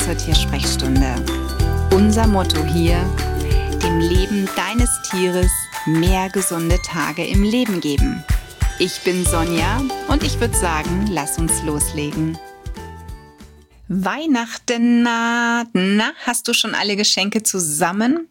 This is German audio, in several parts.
zur Tiersprechstunde. Unser Motto hier: dem Leben deines Tieres mehr gesunde Tage im Leben geben. Ich bin Sonja und ich würde sagen, lass uns loslegen. Weihnachten naht. Na, hast du schon alle Geschenke zusammen?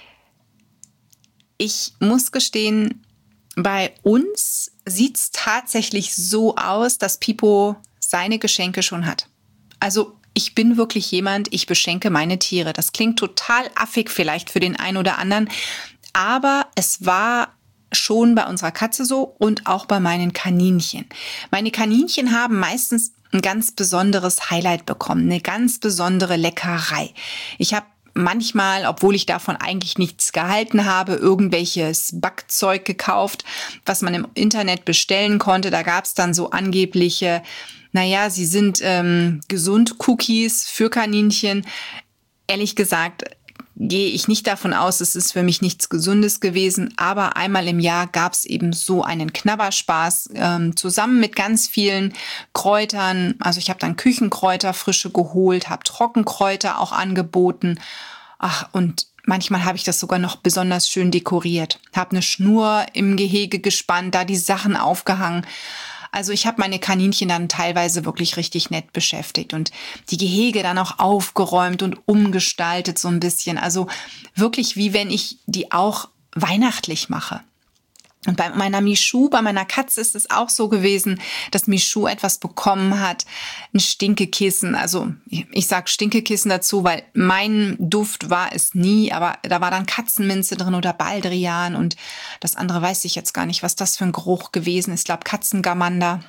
Ich muss gestehen, bei uns sieht es tatsächlich so aus, dass Pipo seine Geschenke schon hat. Also ich bin wirklich jemand, ich beschenke meine Tiere. Das klingt total affig vielleicht für den einen oder anderen, aber es war schon bei unserer Katze so und auch bei meinen Kaninchen. Meine Kaninchen haben meistens ein ganz besonderes Highlight bekommen, eine ganz besondere Leckerei. Ich habe manchmal, obwohl ich davon eigentlich nichts gehalten habe, irgendwelches Backzeug gekauft, was man im Internet bestellen konnte. Da gab es dann so angebliche, sie sind gesund Cookies für Kaninchen. Ehrlich gesagt gehe ich nicht davon aus, es ist für mich nichts Gesundes gewesen, aber einmal im Jahr gab es eben so einen Knabberspaß zusammen mit ganz vielen Kräutern. Also ich habe dann Küchenkräuter frische geholt, habe Trockenkräuter auch angeboten. Und manchmal habe ich das sogar noch besonders schön dekoriert. Habe eine Schnur im Gehege gespannt, da die Sachen aufgehangen. Also ich habe meine Kaninchen dann teilweise wirklich richtig nett beschäftigt und die Gehege dann auch aufgeräumt und umgestaltet so ein bisschen. Also wirklich wie wenn ich die auch weihnachtlich mache. Und bei meiner Michou, bei meiner Katze ist es auch so gewesen, dass Michou etwas bekommen hat, ein Stinkekissen. Also ich sage Stinkekissen dazu, weil mein Duft war es nie, aber da war dann Katzenminze drin oder Baldrian und das andere weiß ich jetzt gar nicht, was das für ein Geruch gewesen ist. Ich glaube Katzengamander.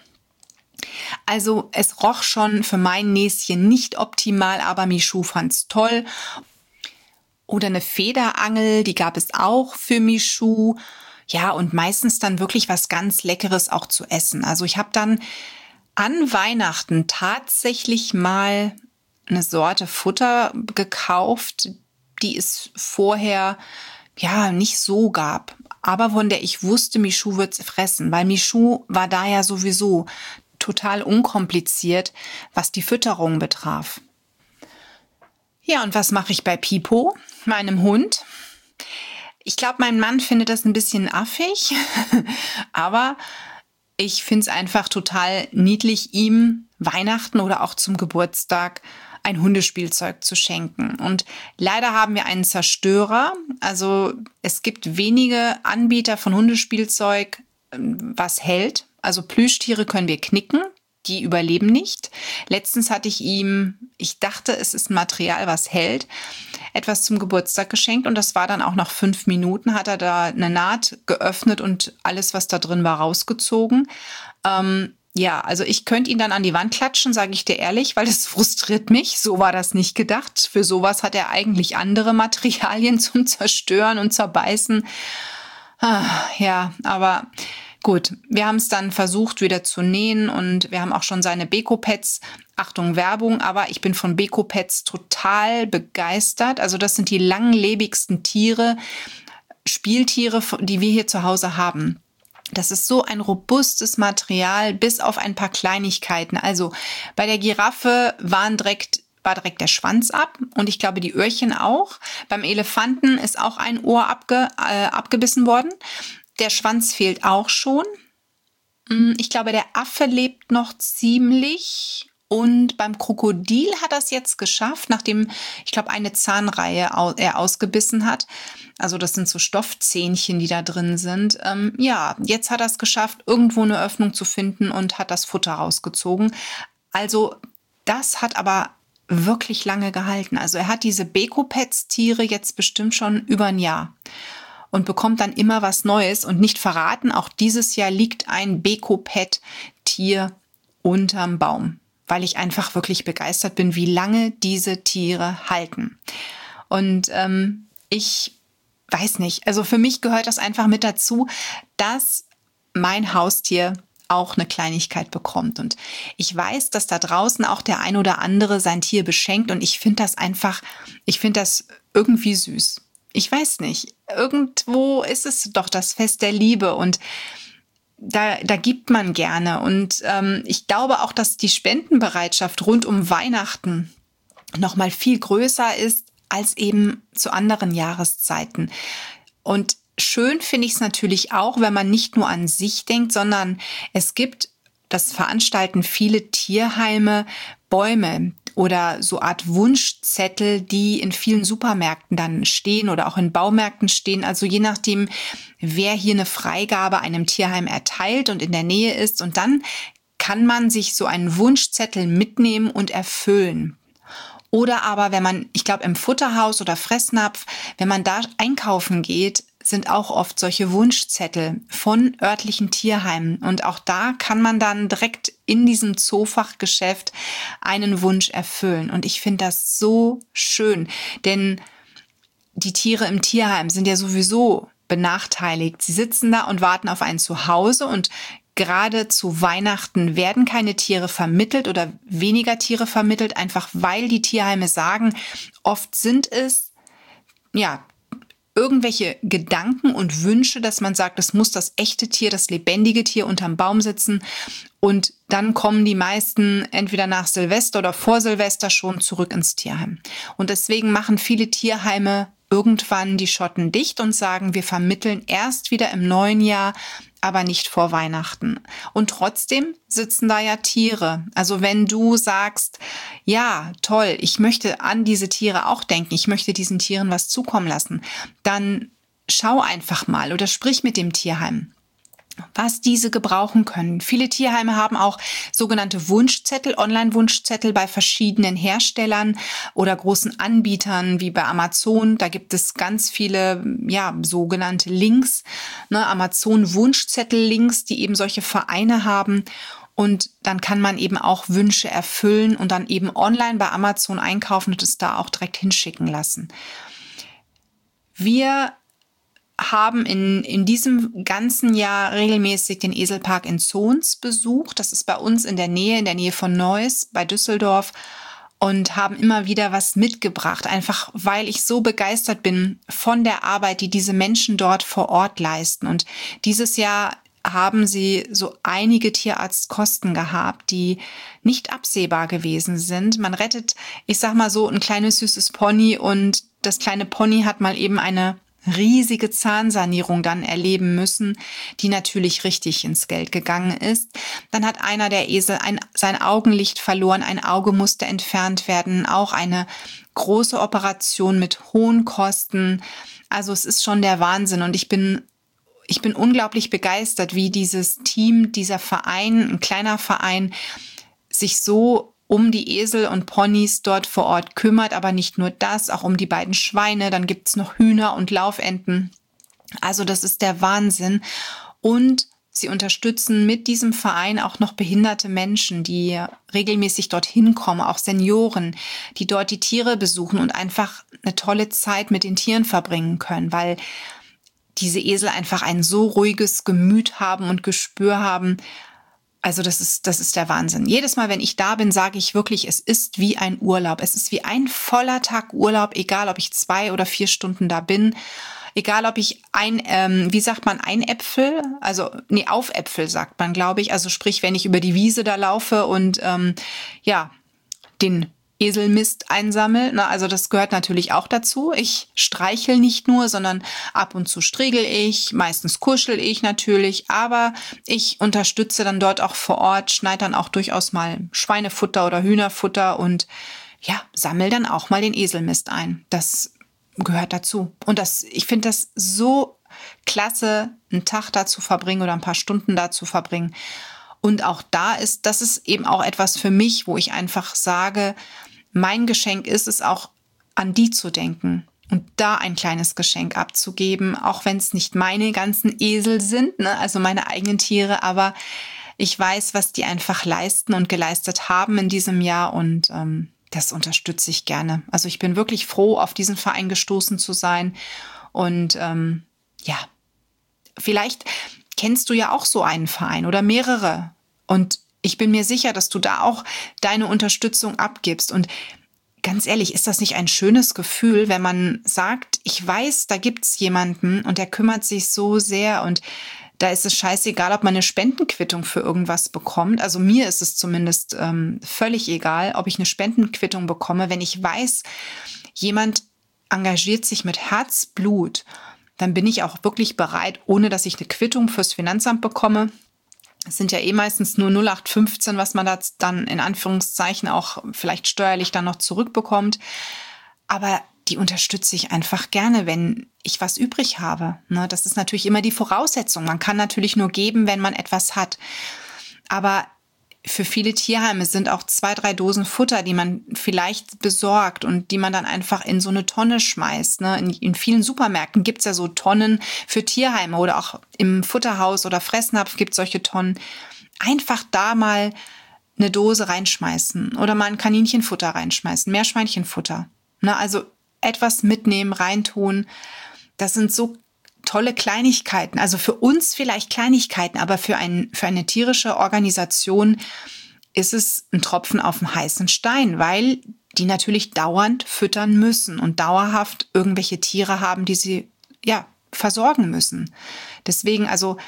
Also es roch schon für mein Näschen nicht optimal, aber Michou fand's toll. Oder eine Federangel, die gab es auch für Michou. Ja, und meistens dann wirklich was ganz Leckeres auch zu essen. Also ich habe dann an Weihnachten tatsächlich mal eine Sorte Futter gekauft, die es vorher nicht so gab. Aber von der ich wusste, Michou wird's fressen, weil Michou war da ja sowieso total unkompliziert, was die Fütterung betraf. Ja, und was mache ich bei Pipo, meinem Hund? Ich glaube, mein Mann findet das ein bisschen affig, aber ich finde es einfach total niedlich, ihm Weihnachten oder auch zum Geburtstag ein Hundespielzeug zu schenken. Und leider haben wir einen Zerstörer. Also es gibt wenige Anbieter von Hundespielzeug, was hält. Also Plüschtiere können wir knicken. Die überleben nicht. Letztens hatte ich ihm, ich dachte, es ist ein Material, was hält, etwas zum Geburtstag geschenkt und das war dann auch nach 5 Minuten, hat er da eine Naht geöffnet und alles, was da drin war, rausgezogen. Also ich könnte ihn dann an die Wand klatschen, sage ich dir ehrlich, weil es frustriert mich. So war das nicht gedacht. Für sowas hat er eigentlich andere Materialien zum Zerstören und Zerbeißen. Aber gut, wir haben es dann versucht wieder zu nähen und wir haben auch schon seine Beko-Pads, Achtung Werbung, aber ich bin von Beko-Pads total begeistert. Also das sind die langlebigsten Tiere, Spieltiere, die wir hier zu Hause haben. Das ist so ein robustes Material, bis auf ein paar Kleinigkeiten. Also bei der Giraffe war direkt der Schwanz ab und ich glaube die Öhrchen auch. Beim Elefanten ist auch ein Ohr abgebissen worden. Der Schwanz fehlt auch schon. Ich glaube, der Affe lebt noch ziemlich. Und beim Krokodil hat er es jetzt geschafft, nachdem, ich glaube, eine Zahnreihe er ausgebissen hat. Also das sind so Stoffzähnchen, die da drin sind. Jetzt hat er es geschafft, irgendwo eine Öffnung zu finden und hat das Futter rausgezogen. Also das hat aber wirklich lange gehalten. Also er hat diese Beko-Pads-Tiere jetzt bestimmt schon über ein Jahr. Und bekommt dann immer was Neues und nicht verraten, auch dieses Jahr liegt ein Beko-Pad-Tier unterm Baum, weil ich einfach wirklich begeistert bin, wie lange diese Tiere halten. Und ich weiß nicht, also für mich gehört das einfach mit dazu, dass mein Haustier auch eine Kleinigkeit bekommt. Und ich weiß, dass da draußen auch der ein oder andere sein Tier beschenkt und ich finde das irgendwie süß. Ich weiß nicht, irgendwo ist es doch das Fest der Liebe und da gibt man gerne. Und ich glaube auch, dass die Spendenbereitschaft rund um Weihnachten nochmal viel größer ist als eben zu anderen Jahreszeiten. Und schön finde ich es natürlich auch, wenn man nicht nur an sich denkt, sondern es gibt, das veranstalten viele Tierheime, Bäume oder so Art Wunschzettel, die in vielen Supermärkten dann stehen oder auch in Baumärkten stehen. Also je nachdem, wer hier eine Freigabe einem Tierheim erteilt und in der Nähe ist. Und dann kann man sich so einen Wunschzettel mitnehmen und erfüllen. Oder aber, wenn man, ich glaube, im Futterhaus oder Fressnapf, wenn man da einkaufen geht, sind auch oft solche Wunschzettel von örtlichen Tierheimen. Und auch da kann man dann direkt in diesem Zoofachgeschäft einen Wunsch erfüllen. Und ich finde das so schön, denn die Tiere im Tierheim sind ja sowieso benachteiligt. Sie sitzen da und warten auf ein Zuhause, und gerade zu Weihnachten werden keine Tiere vermittelt oder weniger Tiere vermittelt, einfach weil die Tierheime sagen, oft sind es ja irgendwelche Gedanken und Wünsche, dass man sagt, es muss das echte Tier, das lebendige Tier unterm Baum sitzen, und dann kommen die meisten entweder nach Silvester oder vor Silvester schon zurück ins Tierheim. Und deswegen machen viele Tierheime irgendwann die Schotten dicht und sagen, wir vermitteln erst wieder im neuen Jahr, aber nicht vor Weihnachten. Und trotzdem sitzen da ja Tiere. Also wenn du sagst, ja, toll, ich möchte an diese Tiere auch denken, ich möchte diesen Tieren was zukommen lassen, dann schau einfach mal oder sprich mit dem Tierheim, was diese gebrauchen können. Viele Tierheime haben auch sogenannte Wunschzettel, Online-Wunschzettel bei verschiedenen Herstellern oder großen Anbietern wie bei Amazon. Da gibt es ganz viele, ja, sogenannte Links, ne, Amazon-Wunschzettel-Links, die eben solche Vereine haben. Und dann kann man eben auch Wünsche erfüllen und dann eben online bei Amazon einkaufen und es da auch direkt hinschicken lassen. Wir haben in diesem ganzen Jahr regelmäßig den Eselpark in Zons besucht. Das ist bei uns in der Nähe von Neuss bei Düsseldorf, und haben immer wieder was mitgebracht, einfach weil ich so begeistert bin von der Arbeit, die diese Menschen dort vor Ort leisten. Und dieses Jahr haben sie so einige Tierarztkosten gehabt, die nicht absehbar gewesen sind. Man rettet, ich sag mal so, ein kleines süßes Pony, und das kleine Pony hat mal eben eine riesige Zahnsanierung dann erleben müssen, die natürlich richtig ins Geld gegangen ist. Dann hat einer der Esel sein Augenlicht verloren, ein Auge musste entfernt werden, auch eine große Operation mit hohen Kosten. Also es ist schon der Wahnsinn, und ich bin unglaublich begeistert, wie dieses Team, dieser Verein, ein kleiner Verein, sich so um die Esel und Ponys dort vor Ort kümmert, aber nicht nur das, auch um die beiden Schweine, dann gibt's noch Hühner und Laufenten. Also das ist der Wahnsinn. Und sie unterstützen mit diesem Verein auch noch behinderte Menschen, die regelmäßig dorthin kommen, auch Senioren, die dort die Tiere besuchen und einfach eine tolle Zeit mit den Tieren verbringen können, weil diese Esel einfach ein so ruhiges Gemüt haben und Gespür haben. Also das ist der Wahnsinn. Jedes Mal, wenn ich da bin, sage ich wirklich, es ist wie ein Urlaub. Es ist wie ein voller Tag Urlaub, egal ob ich 2 oder 4 Stunden da bin. Egal ob ich Einäpfel, Aufäpfel sagt man, glaube ich. Also sprich, wenn ich über die Wiese da laufe und den Eselmist einsammel. Na, also das gehört natürlich auch dazu. Ich streichel nicht nur, sondern ab und zu striegel ich, meistens kuschel ich natürlich, aber ich unterstütze dann dort auch vor Ort, schneide dann auch durchaus mal Schweinefutter oder Hühnerfutter und ja, sammel dann auch mal den Eselmist ein. Das gehört dazu. Und ich finde das so klasse, einen Tag da zu verbringen oder ein paar Stunden da zu verbringen. Und auch das ist eben auch etwas für mich, wo ich einfach sage, mein Geschenk ist es auch, an die zu denken und da ein kleines Geschenk abzugeben, auch wenn es nicht meine ganzen Esel sind, ne? Also meine eigenen Tiere, aber ich weiß, was die einfach leisten und geleistet haben in diesem Jahr, und das unterstütze ich gerne. Also ich bin wirklich froh, auf diesen Verein gestoßen zu sein, und vielleicht kennst du ja auch so einen Verein oder mehrere, und ich bin mir sicher, dass du da auch deine Unterstützung abgibst. Und ganz ehrlich, ist das nicht ein schönes Gefühl, wenn man sagt, ich weiß, da gibt's jemanden und der kümmert sich so sehr und Da ist es scheißegal, ob man eine Spendenquittung für irgendwas bekommt. Also mir ist es zumindest völlig egal, ob ich eine Spendenquittung bekomme. Wenn ich weiß, jemand engagiert sich mit Herzblut, dann bin ich auch wirklich bereit, ohne dass ich eine Quittung fürs Finanzamt bekomme. Es sind ja meistens nur 0815, was man da dann in Anführungszeichen auch vielleicht steuerlich dann noch zurückbekommt. Aber die unterstütze ich einfach gerne, wenn ich was übrig habe. Das ist natürlich immer die Voraussetzung. Man kann natürlich nur geben, wenn man etwas hat. Aber für viele Tierheime sind auch 2, 3 Dosen Futter, die man vielleicht besorgt und die man dann einfach in so eine Tonne schmeißt. In vielen Supermärkten gibt es ja so Tonnen für Tierheime oder auch im Futterhaus oder Fressnapf gibt es solche Tonnen. Einfach da mal eine Dose reinschmeißen oder mal ein Kaninchenfutter reinschmeißen, Meerschweinchenfutter. Also etwas mitnehmen, reintun. Das sind so tolle Kleinigkeiten. Also für uns vielleicht Kleinigkeiten, aber für eine tierische Organisation ist es ein Tropfen auf den heißen Stein, weil die natürlich dauernd füttern müssen und dauerhaft irgendwelche Tiere haben, die sie versorgen müssen. Deswegen,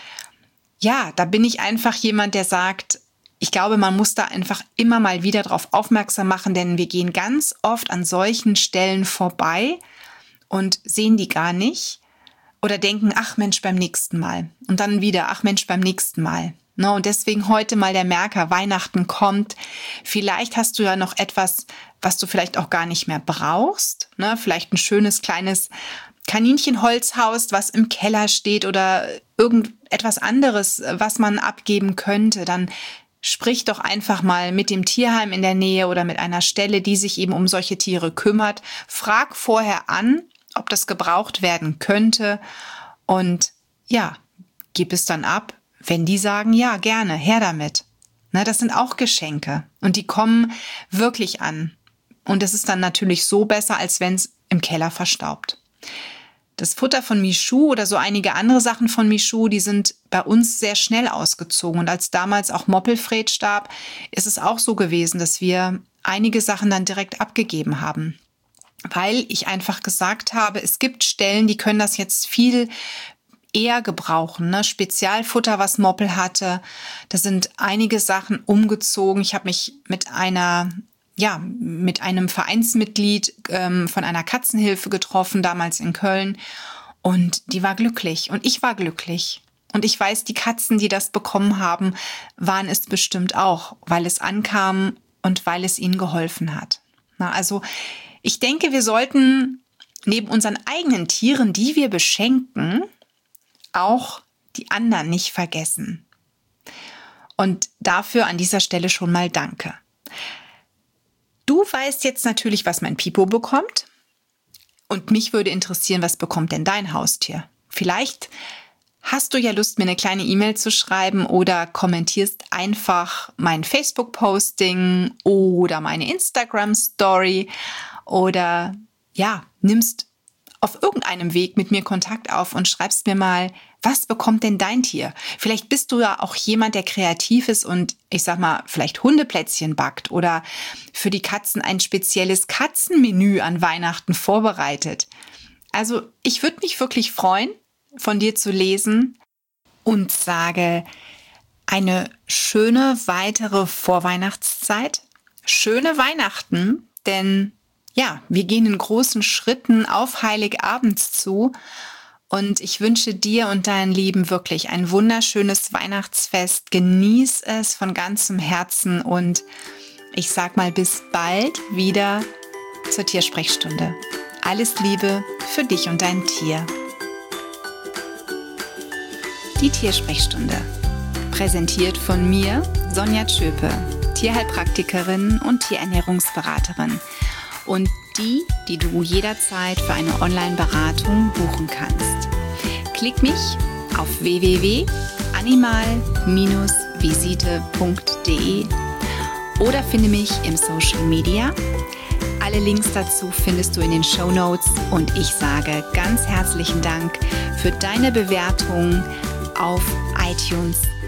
da bin ich einfach jemand, der sagt, ich glaube, man muss da einfach immer mal wieder drauf aufmerksam machen, denn wir gehen ganz oft an solchen Stellen vorbei und sehen die gar nicht oder denken, ach Mensch, beim nächsten Mal. Und dann wieder, ach Mensch, beim nächsten Mal. Und deswegen heute mal der Merker, Weihnachten kommt. Vielleicht hast du ja noch etwas, was du vielleicht auch gar nicht mehr brauchst. Vielleicht ein schönes kleines Kaninchenholzhaus, was im Keller steht oder irgendetwas anderes, was man abgeben könnte. Dann sprich doch einfach mal mit dem Tierheim in der Nähe oder mit einer Stelle, die sich eben um solche Tiere kümmert. Frag vorher an, ob das gebraucht werden könnte und gib es dann ab. Wenn die sagen, ja, gerne, her damit. Das sind auch Geschenke und die kommen wirklich an. Und es ist dann natürlich so besser, als wenn es im Keller verstaubt. Das Futter von Michoud oder so einige andere Sachen von Michoud, die sind bei uns sehr schnell ausgezogen. Und als damals auch Moppelfred starb, ist es auch so gewesen, dass wir einige Sachen dann direkt abgegeben haben. Weil ich einfach gesagt habe, es gibt Stellen, die können das jetzt viel eher gebrauchen. Spezialfutter, was Moppel hatte. Da sind einige Sachen umgezogen. Ich habe mich mit einem Vereinsmitglied von einer Katzenhilfe getroffen, damals in Köln. Und die war glücklich und ich war glücklich. Und ich weiß, die Katzen, die das bekommen haben, waren es bestimmt auch, weil es ankam und weil es ihnen geholfen hat. Also ich denke, wir sollten neben unseren eigenen Tieren, die wir beschenken, auch die anderen nicht vergessen. Und dafür an dieser Stelle schon mal danke. Du weißt jetzt natürlich, was mein Pipo bekommt. Und mich würde interessieren, was bekommt denn dein Haustier? Vielleicht hast du ja Lust, mir eine kleine E-Mail zu schreiben oder kommentierst einfach mein Facebook-Posting oder meine Instagram-Story oder nimmst auf irgendeinem Weg mit mir Kontakt auf und schreibst mir mal, was bekommt denn dein Tier? Vielleicht bist du ja auch jemand, der kreativ ist und ich sag mal, vielleicht Hundeplätzchen backt oder für die Katzen ein spezielles Katzenmenü an Weihnachten vorbereitet. Also ich würde mich wirklich freuen, von dir zu lesen und sage eine schöne weitere Vorweihnachtszeit. Schöne Weihnachten, denn wir gehen in großen Schritten auf Heiligabend zu und ich wünsche dir und deinen Lieben wirklich ein wunderschönes Weihnachtsfest. Genieß es von ganzem Herzen und ich sag mal bis bald wieder zur Tiersprechstunde. Alles Liebe für dich und dein Tier. Die Tiersprechstunde. Präsentiert von mir, Sonja Tschöpe, Tierheilpraktikerin und Tierernährungsberaterin. Und die du jederzeit für eine Online-Beratung buchen kannst. Klick mich auf www.animal-visite.de oder finde mich im Social Media. Alle Links dazu findest du in den Shownotes und ich sage ganz herzlichen Dank für deine Bewertung auf iTunes